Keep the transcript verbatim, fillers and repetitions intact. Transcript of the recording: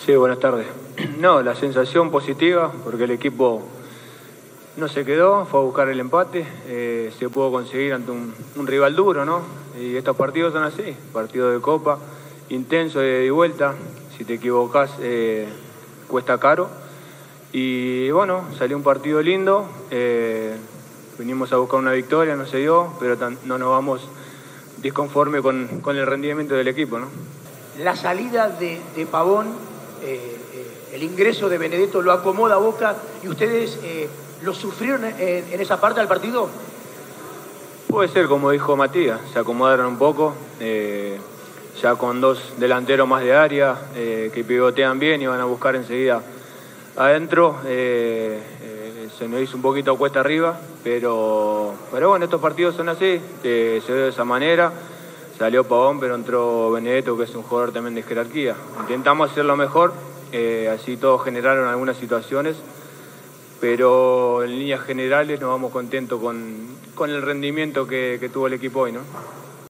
Sí, buenas tardes. No, la sensación positiva, porque el equipo no se quedó, fue a buscar el empate, eh, se pudo conseguir ante un, un rival duro, ¿no? Y estos partidos son así, partidos de copa, intenso de ida y vuelta, si te equivocás eh, cuesta caro. Y bueno, salió un partido lindo, eh, vinimos a buscar una victoria, no se dio, pero tan, no nos vamos disconforme con, con el rendimiento del equipo, ¿no? La salida de, de Pavón, eh, eh, el ingreso de Benedetto lo acomoda a Boca y ustedes eh, lo sufrieron en, en esa parte del partido. Puede ser, como dijo Matías, se acomodaron un poco, eh, ya con dos delanteros más de área, eh, que pivotean bien y van a buscar enseguida adentro, eh, eh, se nos hizo un poquito cuesta arriba, pero, pero bueno, estos partidos son así, eh, se ve de esa manera. Salió Pavón, pero entró Benedetto, que es un jugador también de jerarquía. Intentamos hacerlo mejor, eh, así todos generaron algunas situaciones, pero en líneas generales nos vamos contentos con, con el rendimiento que, que tuvo el equipo hoy, ¿no?